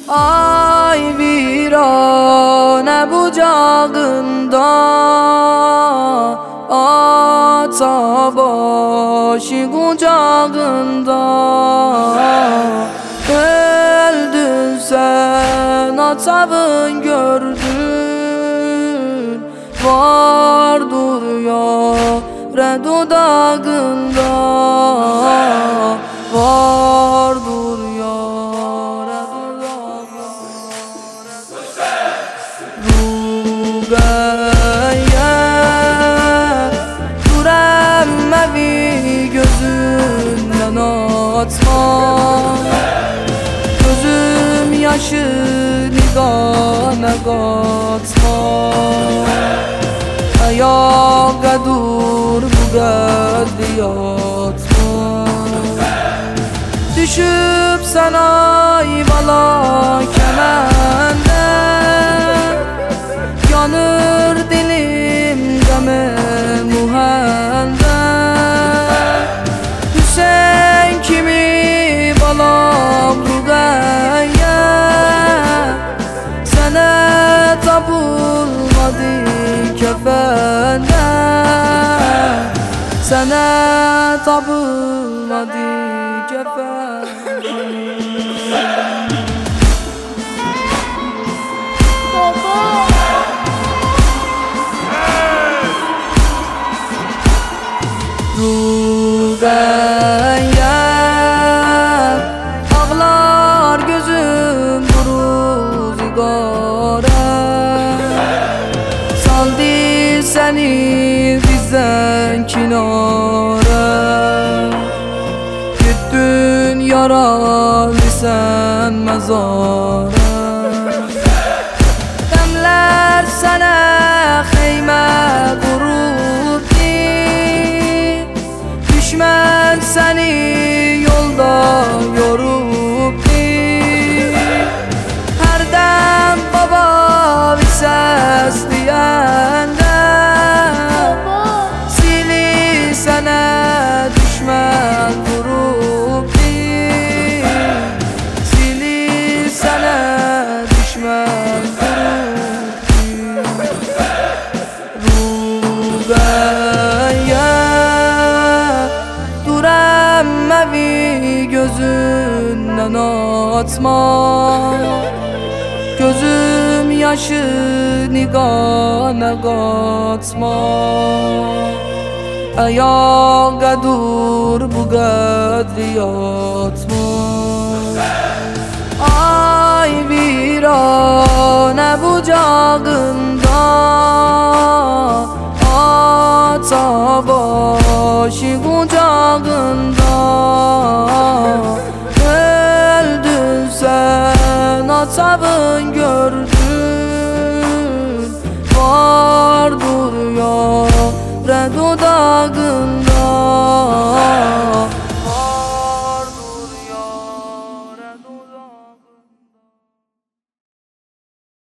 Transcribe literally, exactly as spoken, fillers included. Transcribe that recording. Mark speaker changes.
Speaker 1: Ay virane bucağında ata başı kucağında. Öldün sen atabın gördün, var duruyor re dudağında, var duruyor re dudağında. Rugaya duremmevi gözünden atma, gözüm yaşı nigahına katma. Ayağa dur bu kadri yatma, düşüp sana bala kemende, yanır dilim deme muhende. Hüseyin kimi balam Rugaya, sana tapılmadı kefende, sana tapılmadı kefende. Rugaya ağlar gözüm duru zigara, saldı seni bizden kinara. Gittin yaralı sen mezara, demler sana xeyme kuruldu, düşman seni yolda yoruldu. Her dem baba bir ses diyende, sili sana düşman duruldu, sili sana düşman duruldu. Rugaya duremmevi gözünden atma, gözüm yaşı nigahına katma. Ayağa dur bu kadri yatma. Ay virane bucağında ata başı kucağında. Öldün sen atabın gördün, var duruyor re dudağında.